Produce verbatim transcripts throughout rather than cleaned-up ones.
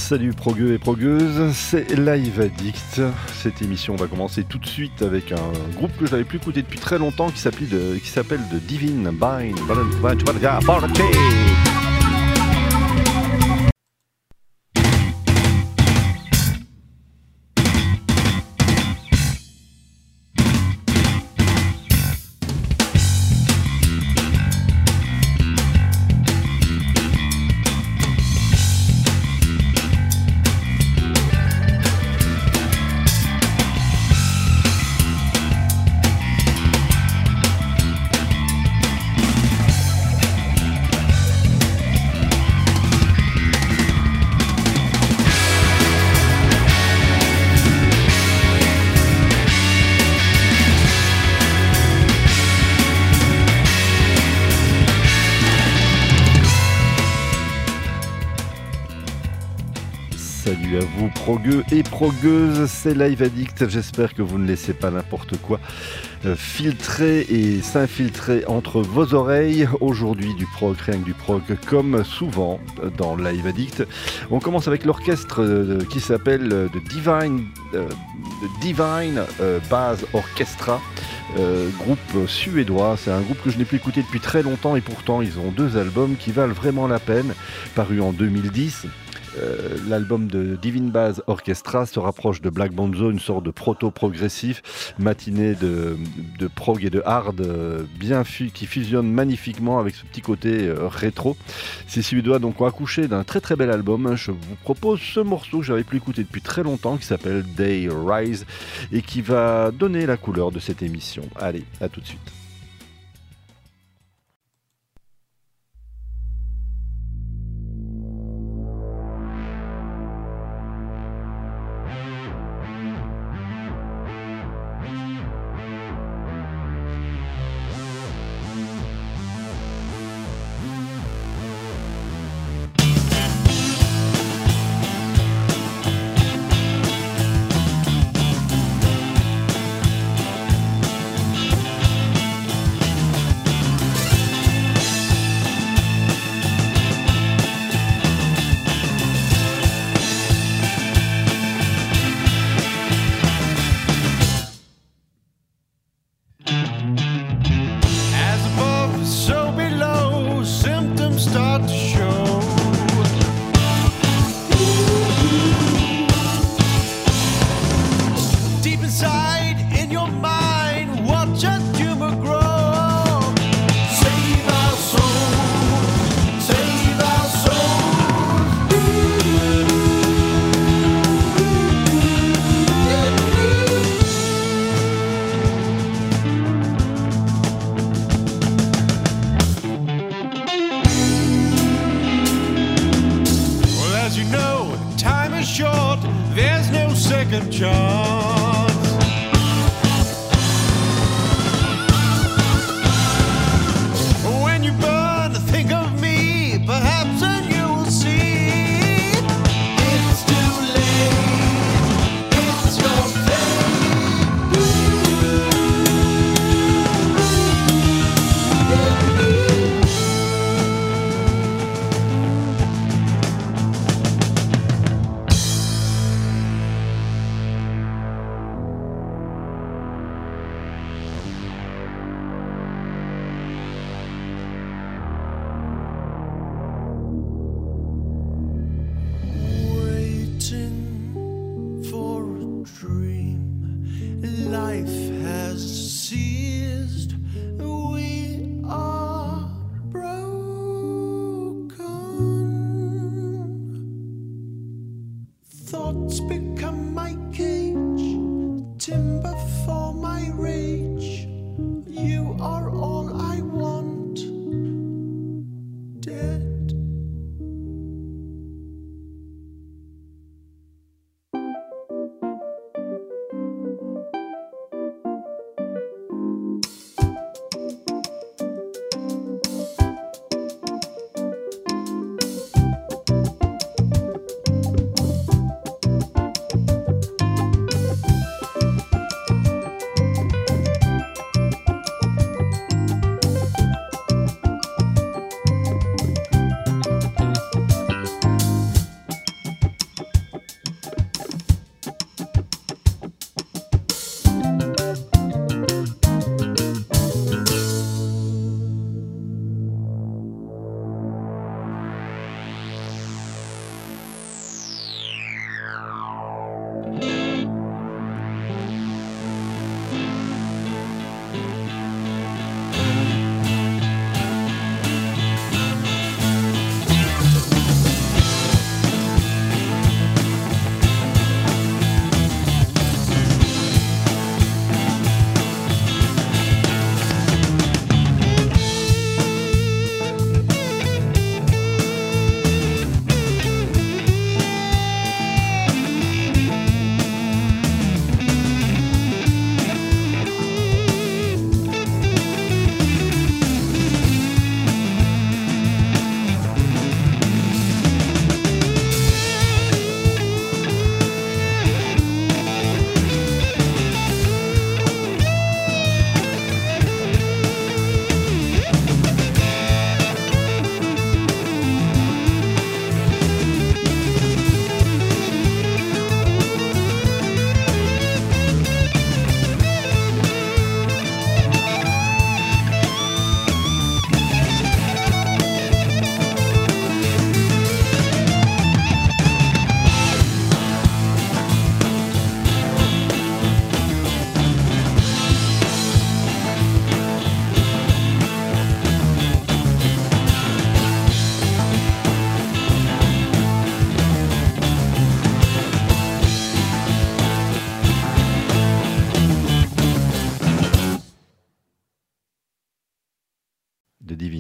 Salut progueux et progueuses, c'est Live Addict. Cette émission va commencer tout de suite avec un groupe que je n'avais plus écouté depuis très longtemps qui s'appelle de, qui s'appelle The Divine Bine. Salut à vous progueux et progueuses, c'est Live Addict, j'espère que vous ne laissez pas n'importe quoi euh, filtrer et s'infiltrer entre vos oreilles. Aujourd'hui du prog, rien que du prog, comme souvent dans Live Addict. On commence avec l'orchestre euh, qui s'appelle euh, The Divine, euh, The Divine euh, Bass Orchestra. Euh, groupe suédois, c'est un groupe que je n'ai plus écouté depuis très longtemps et pourtant ils ont deux albums qui valent vraiment la peine, parus en deux mille dix. Euh, l'album de Divine Bass Orchestra se rapproche de Black Bonzo, une sorte de proto-progressif, matinée de, de prog et de hard, euh, bien fu- qui fusionne magnifiquement avec ce petit côté euh, rétro. Ces Suédois donc ont accouché d'un très très bel album. Je vous propose ce morceau que j'avais plus écouté depuis très longtemps, qui s'appelle Day Rise et qui va donner la couleur de cette émission. Allez, à tout de suite.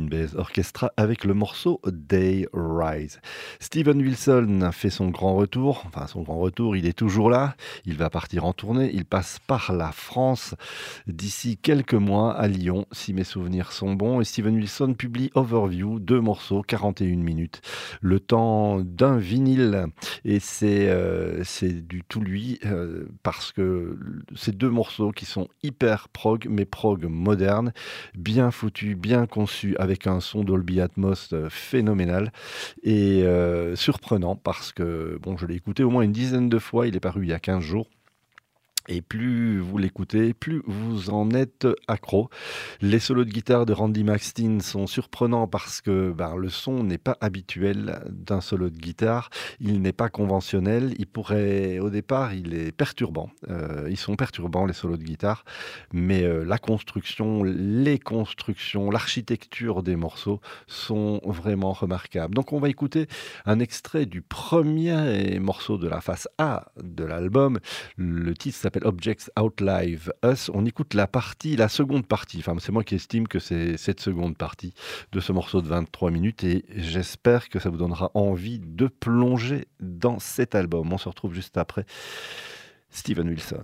Bass Orchestra avec le morceau Day Rise. Steven Wilson fait son grand retour, enfin son grand retour, il est toujours là, il va partir en tournée, il passe par la France d'ici quelques mois à Lyon, si mes souvenirs sont bons, et Steven Wilson publie Overview, deux morceaux, quarante et une minutes, le temps d'un vinyle, et c'est euh, c'est du tout lui, euh, parce que ces deux morceaux qui sont hyper prog, mais prog moderne, bien foutu, bien conçu, avec un son Dolby Atmos euh, phénoménal et euh, surprenant parce que bon, je l'ai écouté au moins une dizaine de fois, il est paru il y a quinze jours. Et plus vous l'écoutez, plus vous en êtes accro. Les solos de guitare de Randy Maxine sont surprenants parce que ben, le son n'est pas habituel d'un solo de guitare. Il n'est pas conventionnel. Il pourrait, au départ, il est perturbant. Euh, ils sont perturbants, les solos de guitare. Mais euh, la construction, les constructions, l'architecture des morceaux sont vraiment remarquables. Donc on va écouter un extrait du premier morceau de la face A de l'album. Le titre s'appelle Objects Outlive Us. On écoute la partie, la seconde partie. Enfin, c'est moi qui estime que c'est cette seconde partie de ce morceau de vingt-trois minutes et j'espère que ça vous donnera envie de plonger dans cet album. On se retrouve juste après Steven Wilson.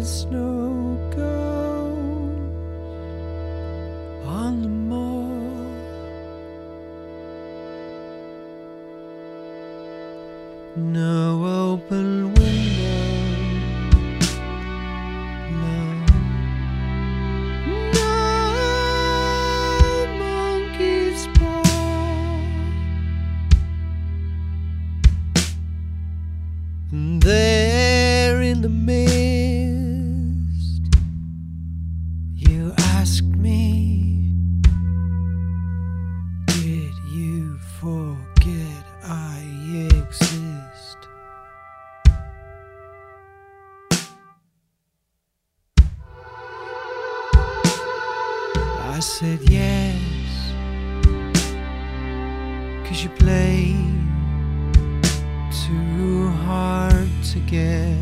the snow goes on the moor. No open window, no, no monkey's paw. And there in the mist, you asked me, did you forget I exist? I said yes, 'cause you play too hard to get.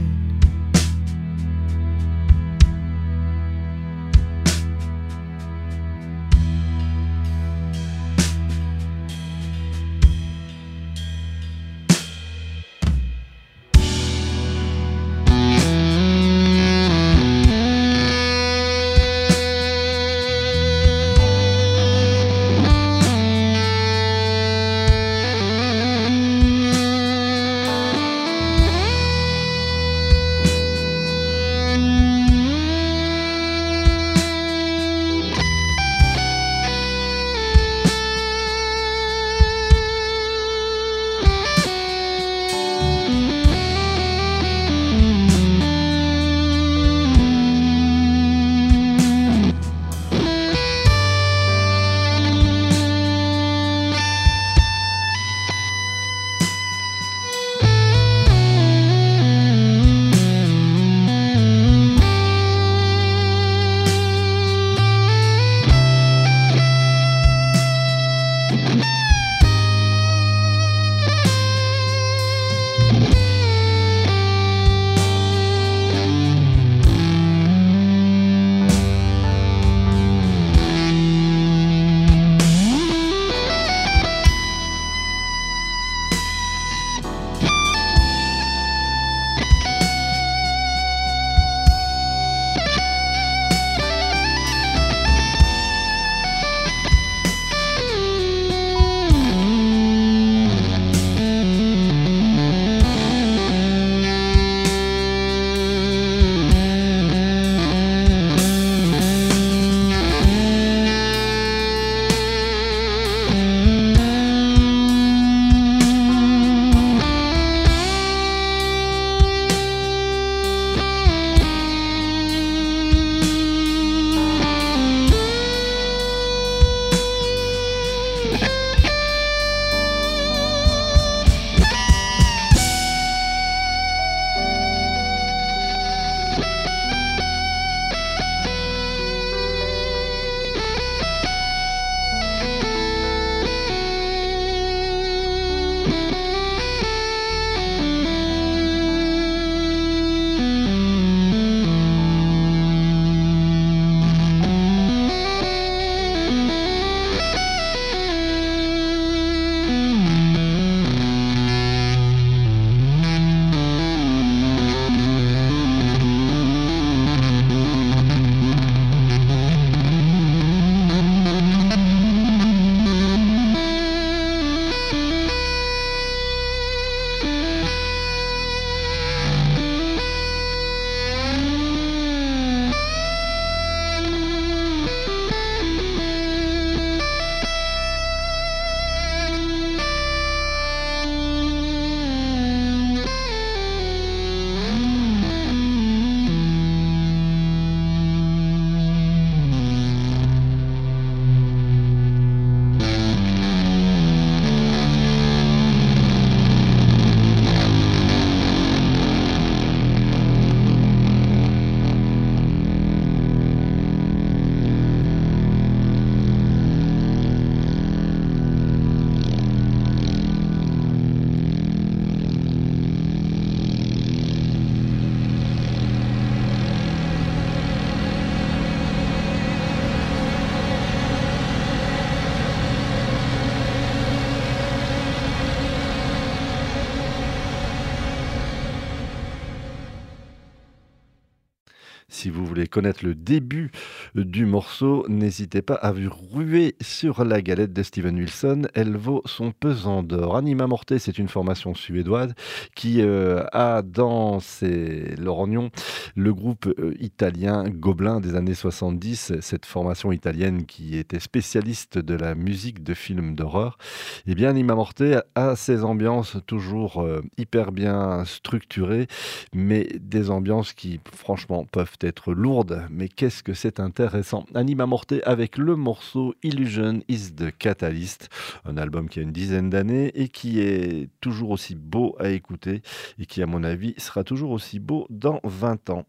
Si vous voulez connaître le début du morceau, n'hésitez pas à vous ruer sur la galette de Steven Wilson. Elle vaut son pesant d'or. Anima Morte, c'est une formation suédoise qui euh, a dans ses lorgnons le groupe euh, italien Gobelin des années soixante-dix. Cette formation italienne qui était spécialiste de la musique de films d'horreur. Eh bien, Anima Morte a ses ambiances toujours euh, hyper bien structurées, mais des ambiances qui, franchement, peuvent être lourdes. Mais qu'est-ce que c'est intéressant. Anima Morte avec le morceau Illusion is the Catalyst, un album qui a une dizaine d'années et qui est toujours aussi beau à écouter et qui, à mon avis, sera toujours aussi beau dans vingt ans.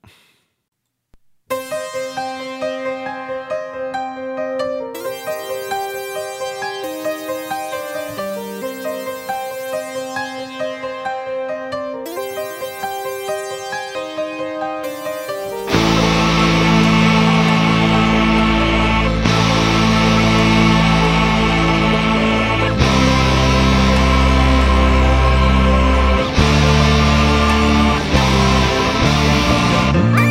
Thank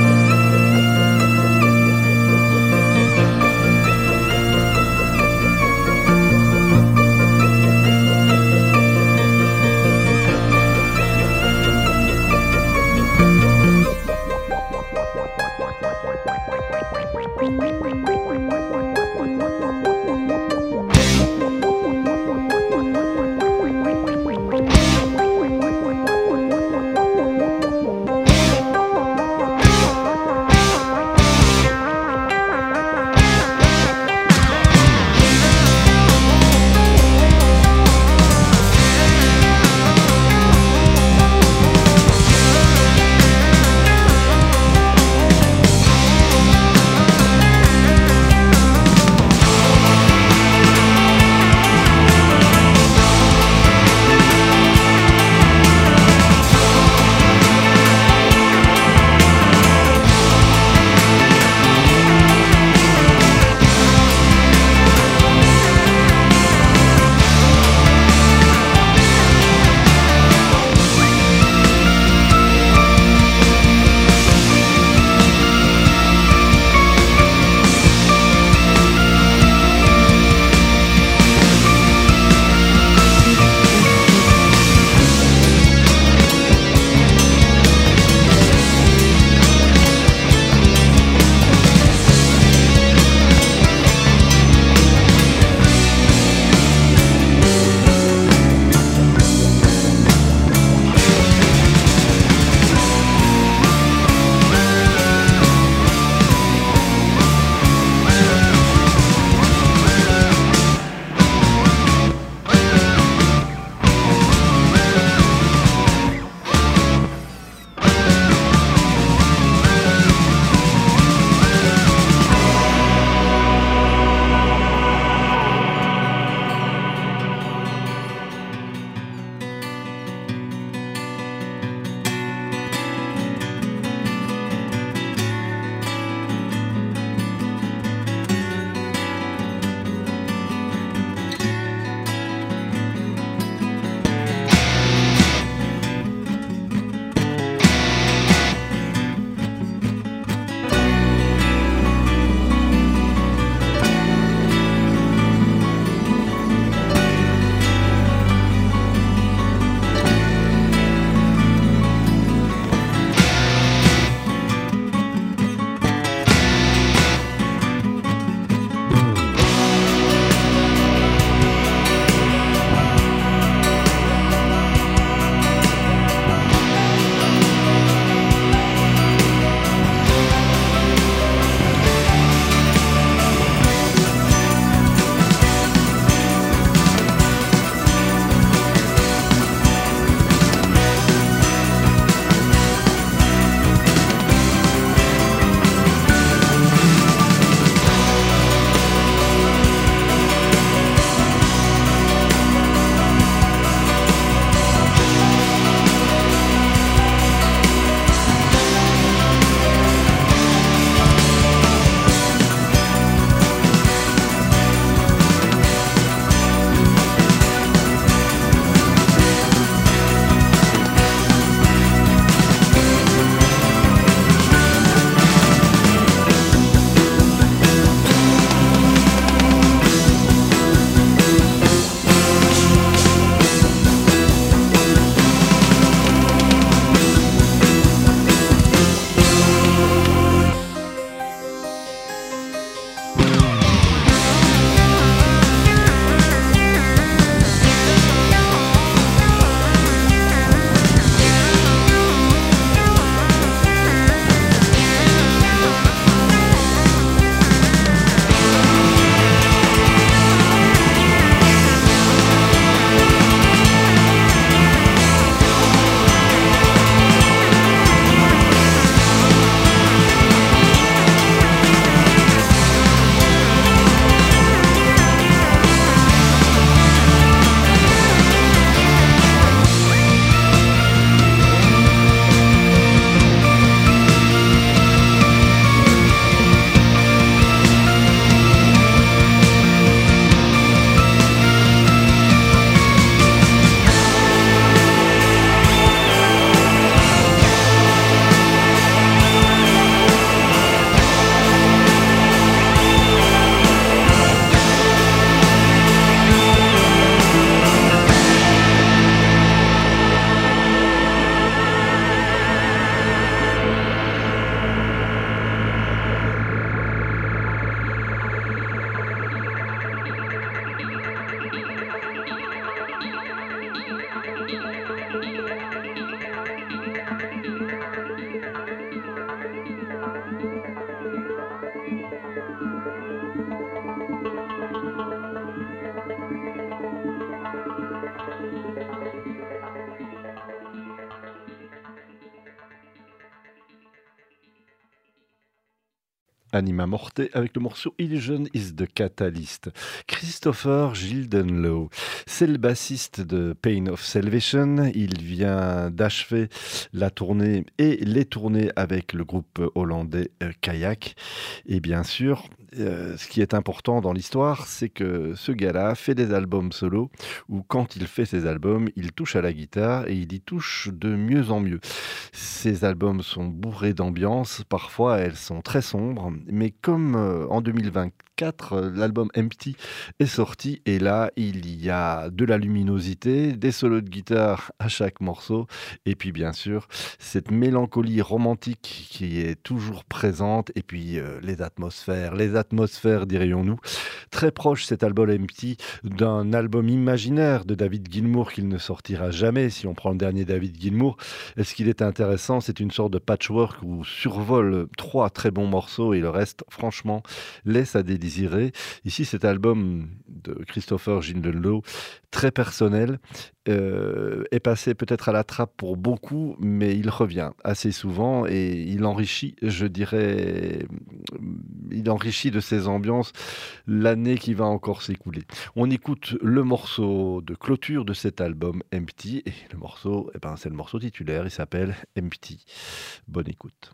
Anima Morte avec le morceau Illusion is the Catalyst. Christopher Gildenlow, c'est le bassiste de Pain of Salvation. Il vient d'achever la tournée et les tournées avec le groupe hollandais euh, Kayak. Et bien sûr, euh, ce qui est important dans l'histoire, c'est que ce gars-là fait des albums solo où quand il fait ses albums, il touche à la guitare et il y touche de mieux en mieux. Ces albums sont bourrés d'ambiance, parfois elles sont très sombres, mais comme euh, en deux mille vingt-quatre, euh, l'album Empty est sorti et là, il y a de la luminosité, des solos de guitare à chaque morceau et puis bien sûr, cette mélancolie romantique qui est toujours présente et puis euh, les atmosphères, les atmosphères dirions-nous, très proche cet album Empty d'un album imaginaire de David Gilmour qu'il ne sortira jamais si on prend le dernier David Gilmour. Est-ce qu'il est intéressant? C'est une sorte de patchwork où survole trois très bons morceaux et le reste, franchement, laisse à désirer. Ici, cet album de Christopher Gildenlow, très personnel, euh, est passé peut-être à la trappe pour beaucoup, mais il revient assez souvent et il enrichit, je dirais, il enrichit de ses ambiances l'année qui va encore s'écouler. On écoute le morceau de clôture de cet album Empty et le morceau, eh ben, c'est le morceau titulaire, il s'appelle Empty. Bonne écoute.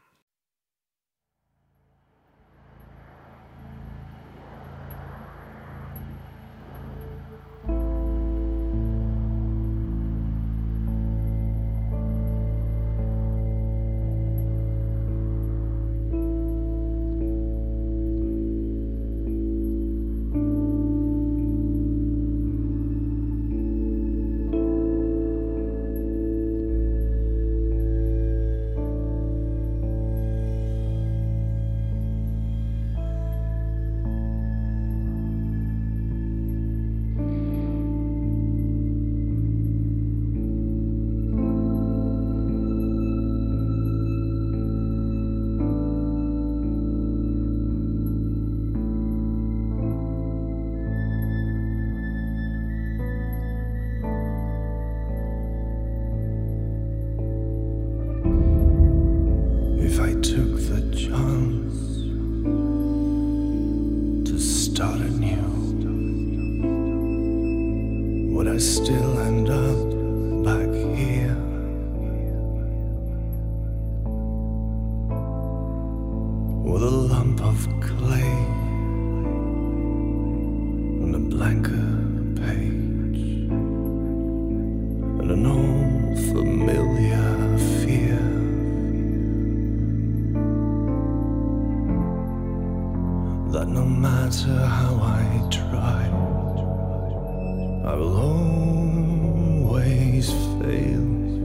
If I took the chance to start anew, would I still end up back here? With a lump of clay and a blanker page and an old familiar fear. That no matter how I try, I will always fail,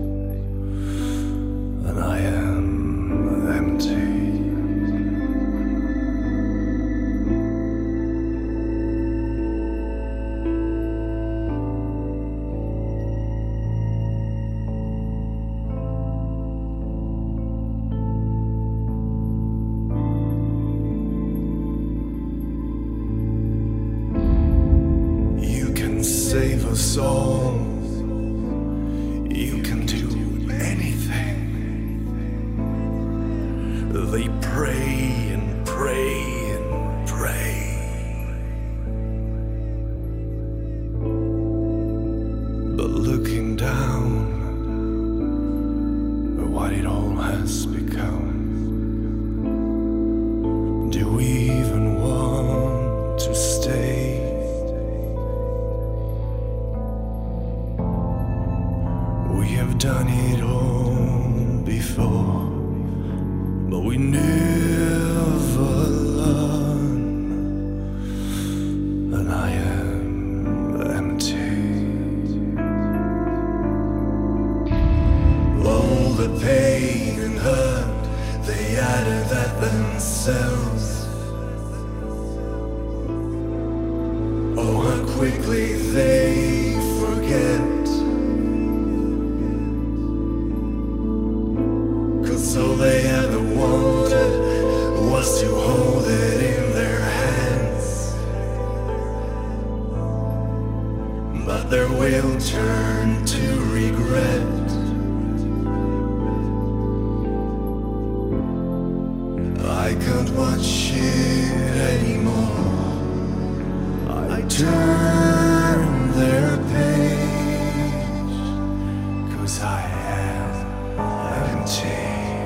and I am empty. Save us all. You can do anything. They pray and pray and pray, but looking down at what it all has become, do we even want to stay? We have done it all before, but we never learn, and I am empty. All the pain and hurt, they added that themselves. Oh, how quickly they forget. So they ever wanted was to hold it in their hands, but their will turned to regret. I I can't watch it anymore. I turn their page, 'cause I have, haven't changed.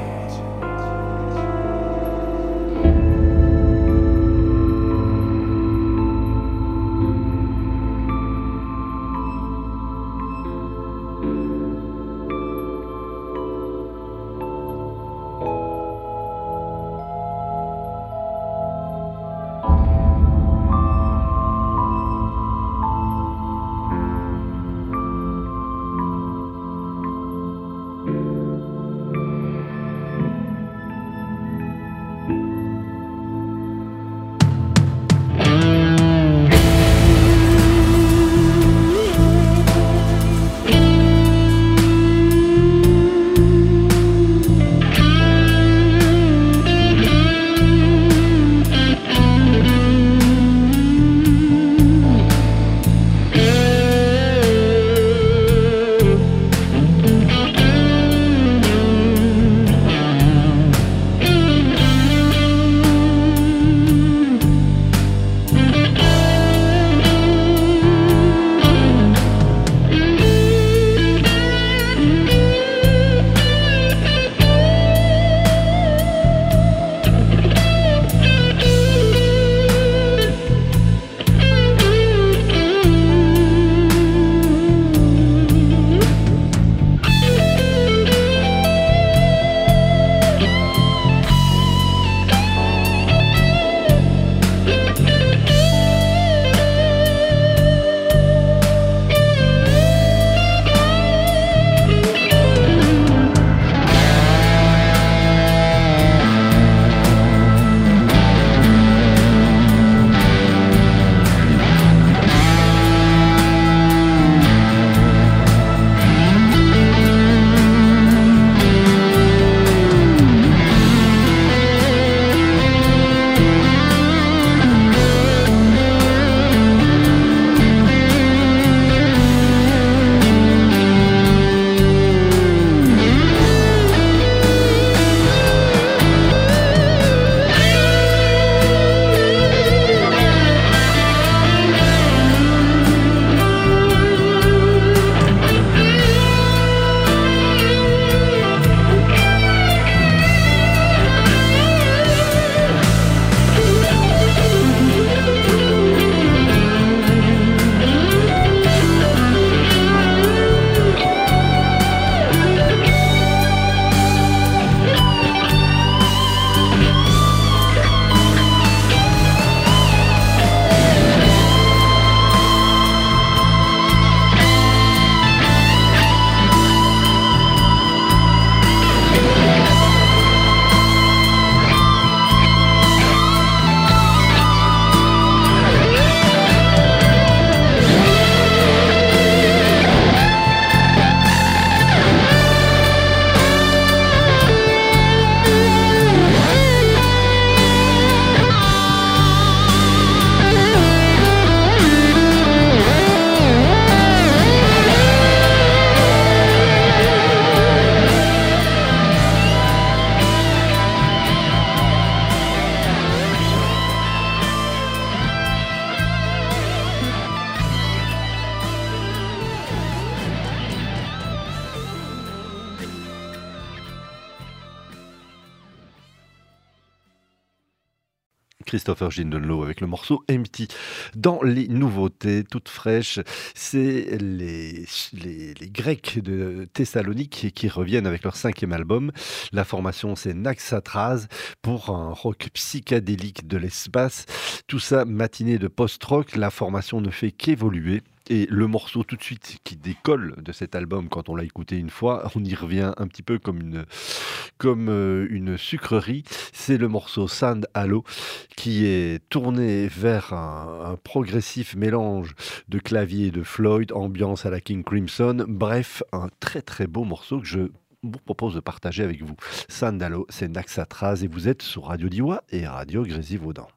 Christopher Gindenlow avec le morceau Empty. Dans les nouveautés toutes fraîches, c'est les, les, les Grecs de Thessalonique qui reviennent avec leur cinquième album. La formation, c'est Naxatras pour un rock psychédélique de l'espace. Tout ça matinée de post-rock. La formation ne fait qu'évoluer. Et le morceau tout de suite qui décolle de cet album, quand on l'a écouté une fois, on y revient un petit peu comme une, comme euh, une sucrerie. C'est le morceau Sand Halo qui est tourné vers un, un progressif mélange de clavier et de Floyd, ambiance à la King Crimson. Bref, un très très beau morceau que je vous propose de partager avec vous. Sand Halo, c'est Naxatras et vous êtes sur Radio Diois et Radio Grésivaudan.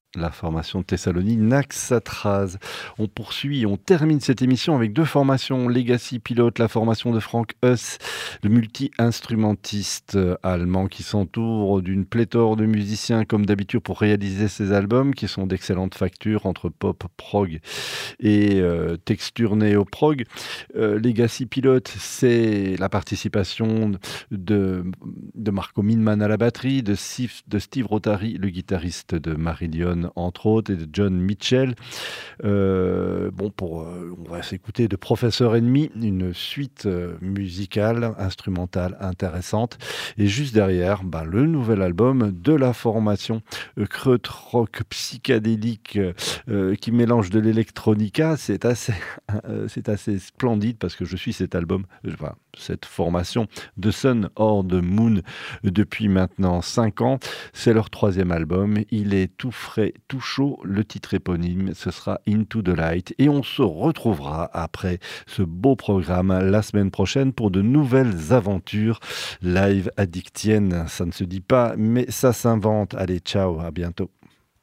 La formation de Thessalonique, Naxatraz. On poursuit, on termine cette émission avec deux formations. Legacy Pilote, la formation de Frank Huss, le multi-instrumentiste allemand qui s'entoure d'une pléthore de musiciens comme d'habitude pour réaliser ses albums qui sont d'excellente facture entre pop, prog et euh, texture néo-prog. Euh, Legacy Pilote, c'est la participation de, de Marco Minman à la batterie, de Steve, de Steve Rotary, le guitariste de Marillion entre autres, et de John Mitchell. Euh, bon, pour, euh, on va s'écouter de Professeur Enemy, une suite euh, musicale, instrumentale intéressante. Et juste derrière, bah, le nouvel album de la formation euh, krautrock psychédélique euh, qui mélange de l'électronica. C'est assez, euh, c'est assez splendide parce que je suis cet album, enfin, cette formation de Sun or the Moon depuis maintenant cinq ans. C'est leur troisième album. Il est tout frais, tout chaud. Le titre éponyme, ce sera Into the Light. Et on se retrouvera après ce beau programme la semaine prochaine pour de nouvelles aventures live addictiennes. Ça ne se dit pas, mais ça s'invente. Allez, ciao, à bientôt.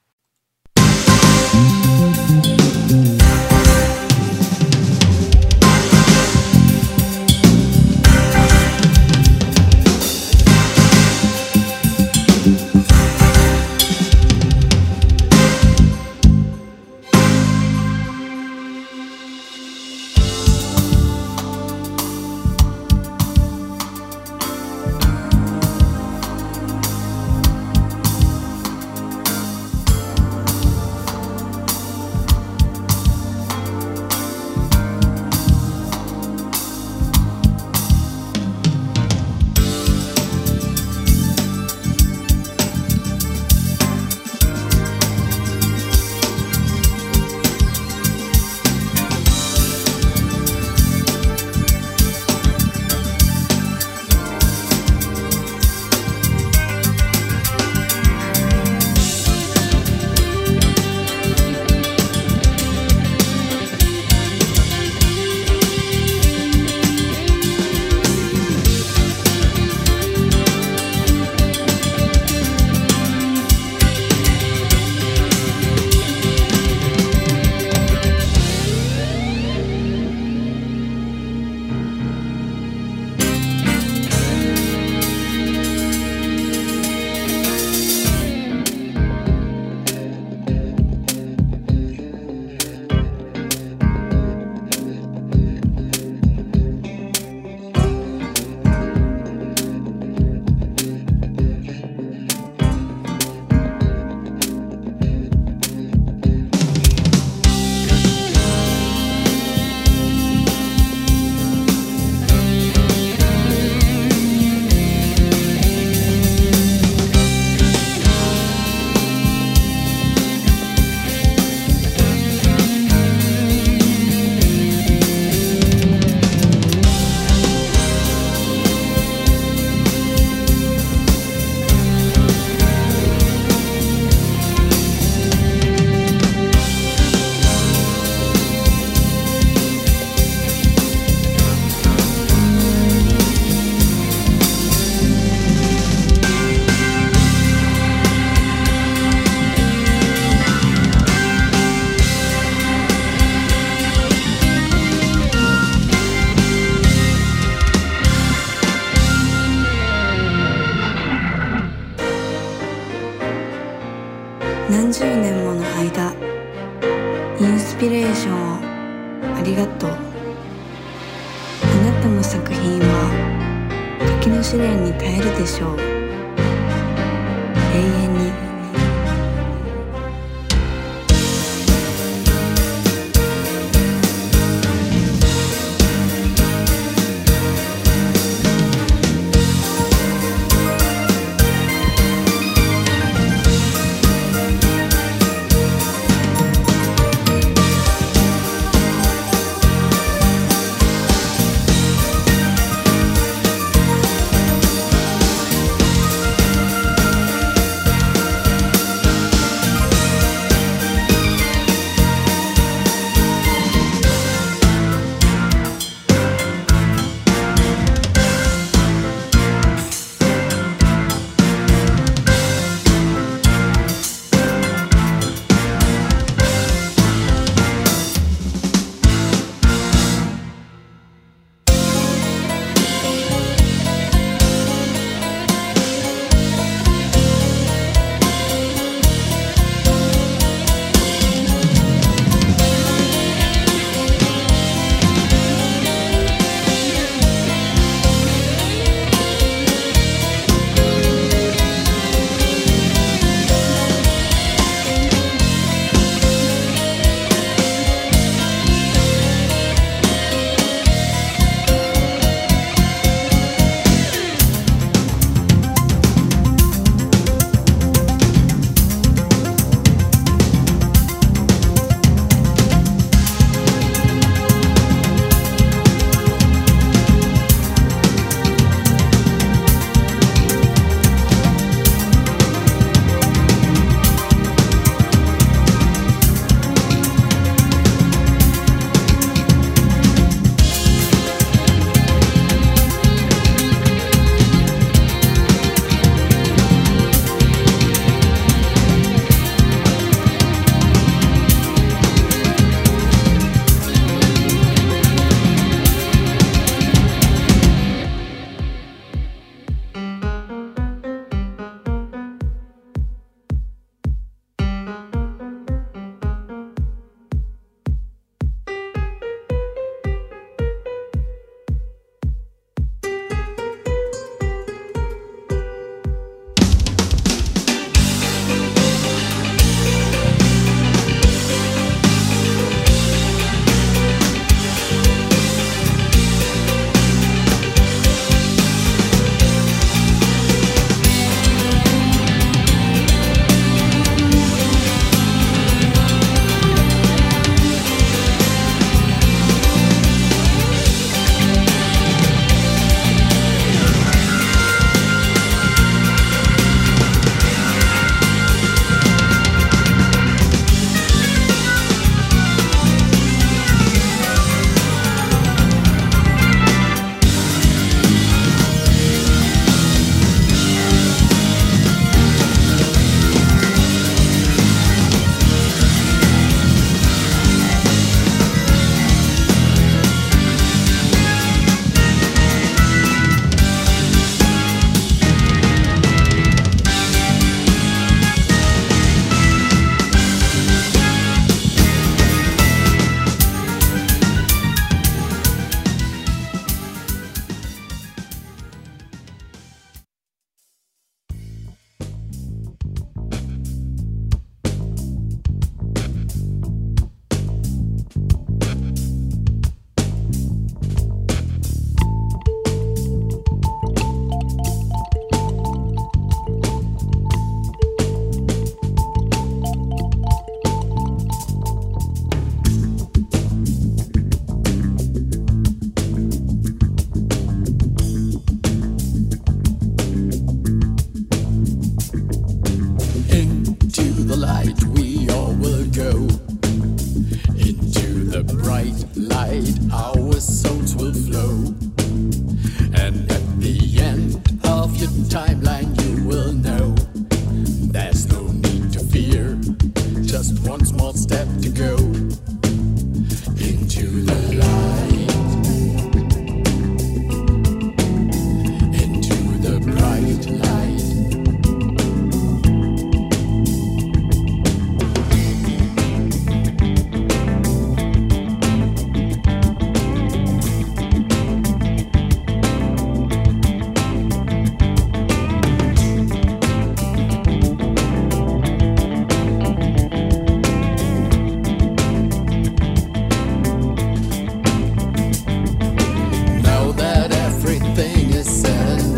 何十年もの間インスピレーションをありがとう。あなたの作品は時の試練に耐えるでしょう。永遠に。 just one small step to go into the light, into the bright light.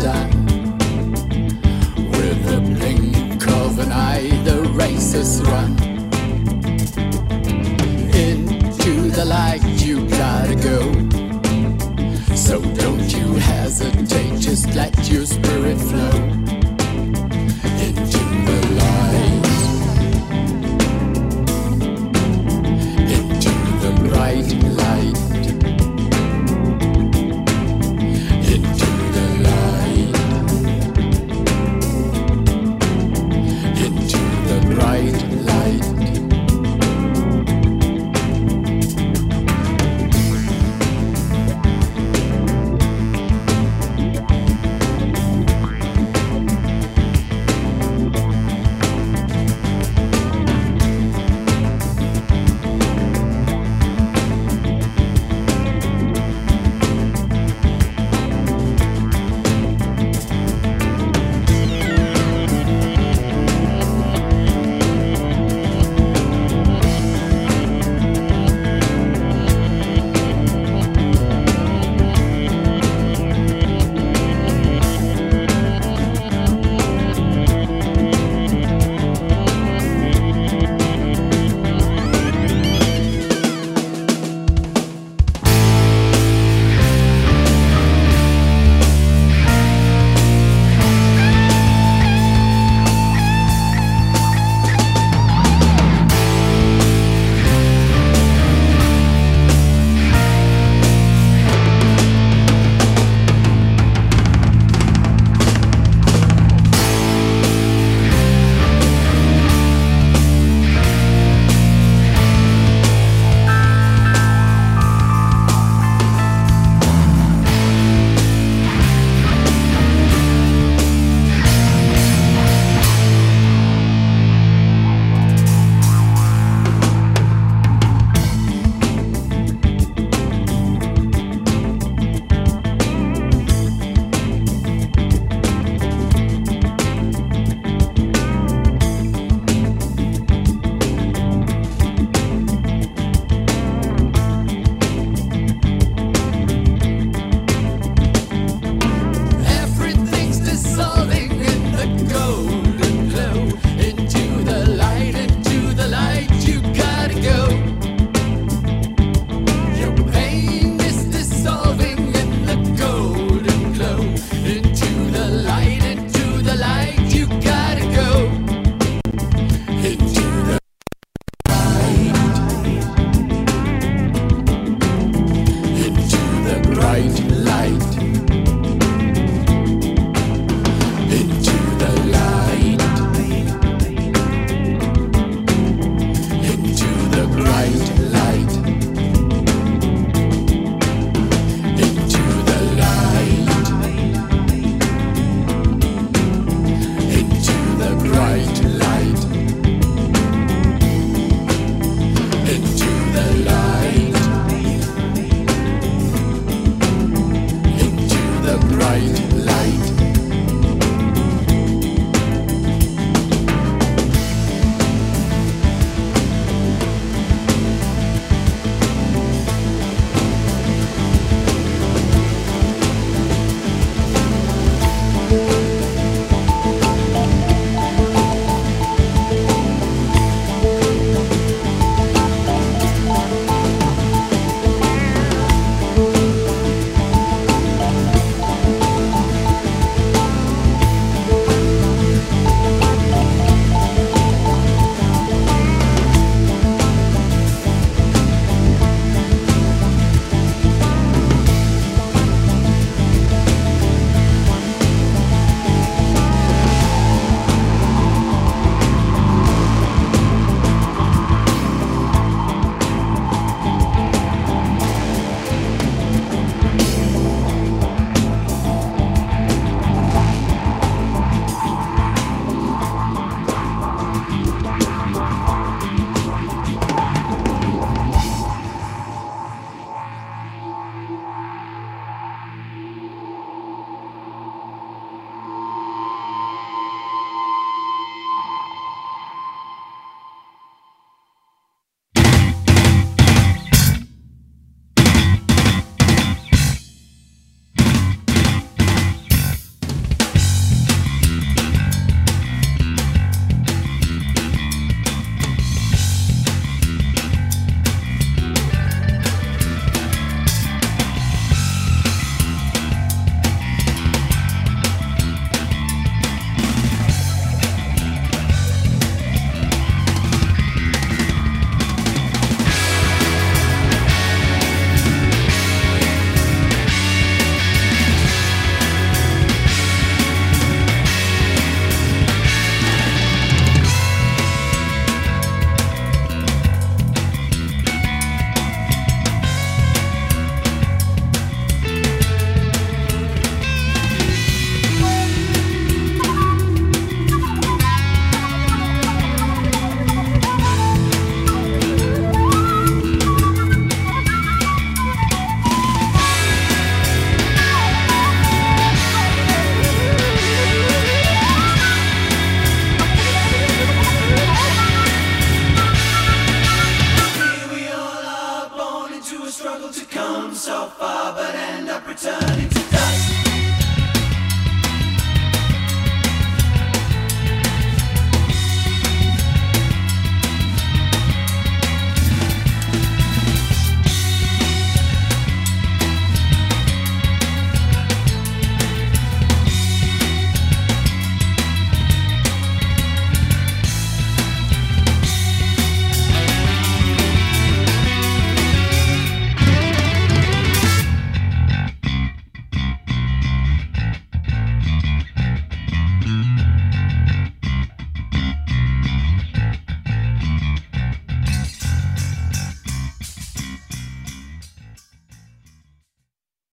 Run.